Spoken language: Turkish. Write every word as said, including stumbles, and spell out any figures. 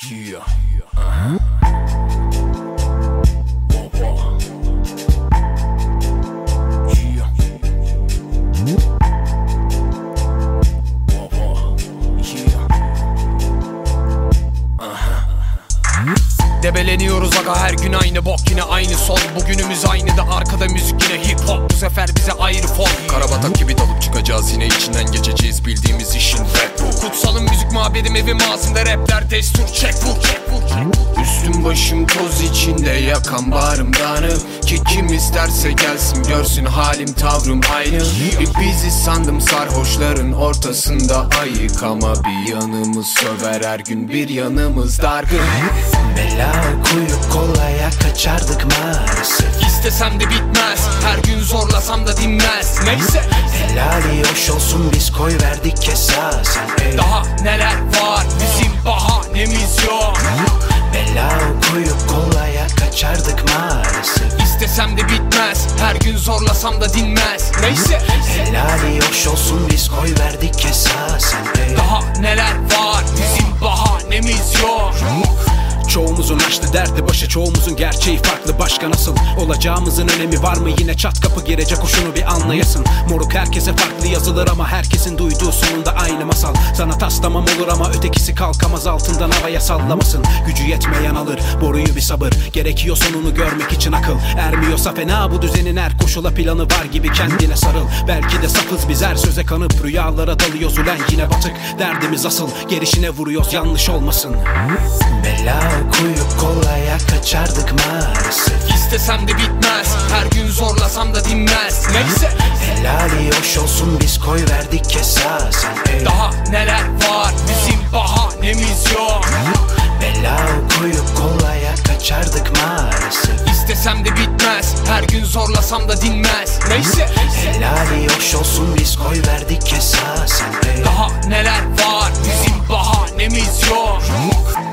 Yeah. Uh-huh. Whoa, yeah. Whoa, yeah. Uh-huh. Debeleniyoruz aga her gün aynı bok, yine aynı son. Bugünümüz aynı da arkada müzik yine hip hop. Bu sefer bize ayrı fon. Karabatak gibi dalıp çıkacağız, yine içinden geçeceğiz bildiğimiz işin rap bu. Kutsalım müzik mabedim, evim ağzımda rapler destur. Çek vur çek vur çek vur. Üstüm başım toz içinde yakan bağrım dağınık. Ki kim isterse gelsin görsün halim tavrım aynı. Bir bizi sandım sarhoşların ortasında ayık, ama bir yanımız söver her gün, bir yanımız dargın. Bela okuyup kolaya kaçardık maalesef. İstesem de bitmez, her gün zorlasam da dinmez. Neyse helali hoş olsun, biz koy verdik esasen. Ey. Daha neler var, bizim bahanemiz yok. Bela okuyup kolaya kaçardık maalesef. İstesem de bitmez, her gün zorlasam da dinmez. Neyse helali hoş olsun, biz koy verdik esasen. Ey. Daha neler var, bizim bahanemiz yok. Çoğumuzun açtı derdi başı, çoğumuzun gerçeği farklı. Başka nasıl olacağımızın önemi var mı? Yine çat kapı girecek o, şunu bir anlayasın. Moruk herkese farklı yazılır ama herkesin duyduğu sonunda aynı masal. Sana taslamam olur ama ötekisi kalkamaz altından havaya sallamasın. Gücü yetmeyen alır boruyu bir sabır. Gerekiyor sonunu görmek için akıl. Ermiyorsa fena bu düzenin her koşula planı var gibi, kendine sarıl. Belki de safız biz, her söze kanıp rüyalara dalıyoruz ulen yine batık. Derdimiz asıl, gelişine vuruyoruz yanlış olmasın. Bela okuyup kolaya kaçardık maalesef. İstesem de bitmez, her gün zorlasam da dinmez. Neyse helali hoş olsun, biz koy verdik esasen. Ey. Daha neler var, bizim bahanemiz yok. Bela okuyup kolaya kaçardık maalesef. İstesem de bitmez, her gün zorlasam da dinmez. Neyse helali hoş olsun, biz koy verdik esasen. Ey. Daha neler var, bizim bahanemiz yok.